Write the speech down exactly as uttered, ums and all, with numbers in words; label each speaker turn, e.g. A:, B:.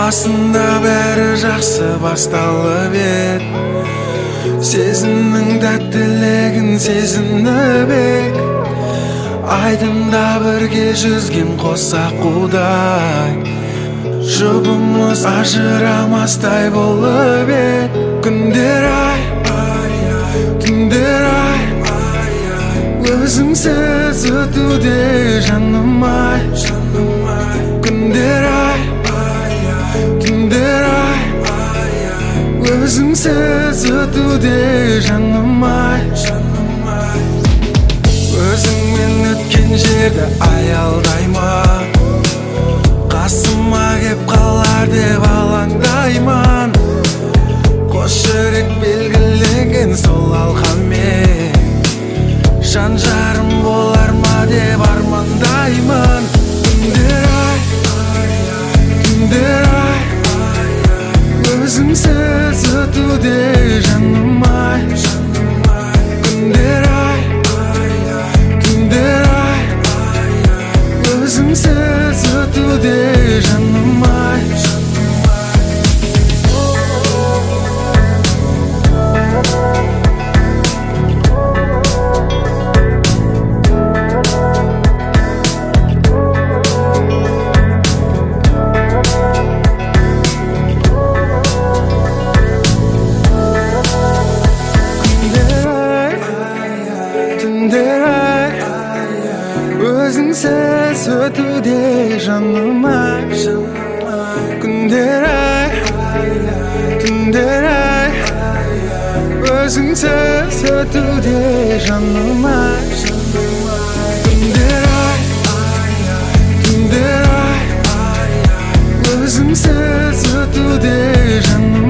A: басында бәрі жақсы басталып ед, сезімнің тәттілігін сезініп ек, айдында бірге жүзген қос аққудай, жұбымыз ажырамастай болып ед. Күндер ай, түндер ай, өзіңсіз өтуде жаным ай. Күндер ай, түндер ай, өзіңсіз өтуде жаным ай. Өзіңмен өткен жерді аялдайма, қасыма кеп қалар деп алаңдайман. Қос жүрек белгіленген сол алқамен, жан жарым болар ма деп армандаймын. Түндер ай, түндер ай, өзіңсіз өтуде жаным ай. Күндер ай, түндер ай, өзіңсіз өтуде жаным ай. Өзіңсіз өтуде жаным ай. Күндер ай, түндер ай, өзіңсіз өтуде жаным ай. Күндер ай, түндер ай, өзіңсіз өтуде жаным